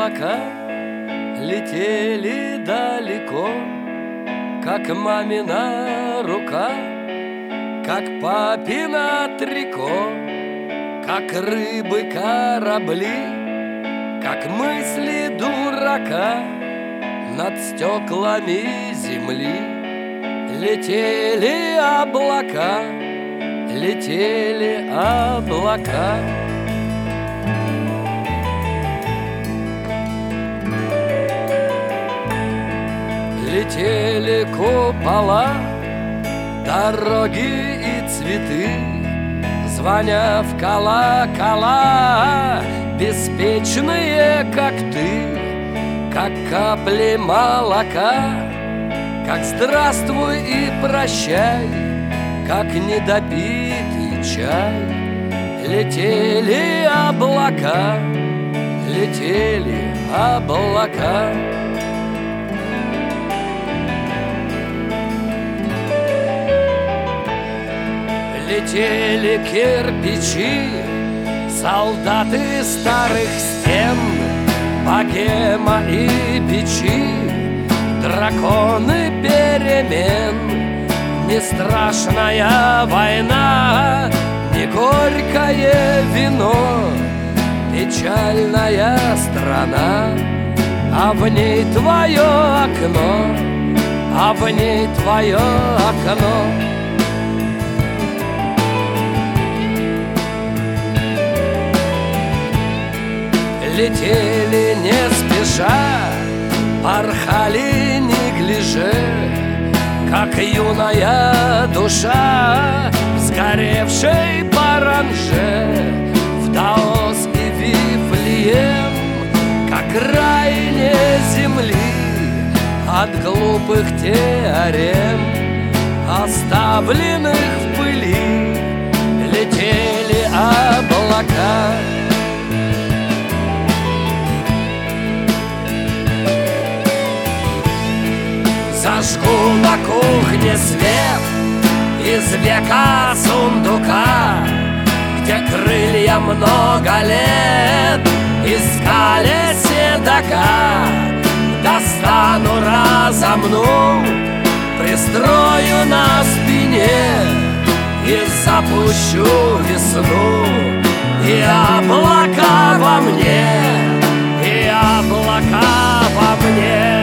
облака летели далеко, как мамина рука, как папина трико, как рыбы корабли, как мысли дурака над стеклами земли. Летели облака, летели облака. Летели купола, дороги и цветы, звоня в колокола, беспечные, как ты, как капли молока, как здравствуй и прощай, как недопитый чай. Летели облака, летели облака. Летели кирпичи, солдаты старых стен, богема и печи, драконы перемен. Не страшная война, не горькое вино, печальная страна, а в ней твое окно, а в ней твое окно. Летели не спеша, порхали неглиже, как юная душа, сгоревшей паранже, в Даос и Вифлеем, как крайне земли от глупых теорем, оставленных в пыли. Летели облака. Зажгу на кухне свет из века сундука, где крылья много лет искали седока. Достану, разомну, пристрою на спине и запущу весну. И облака во мне, и облака во мне.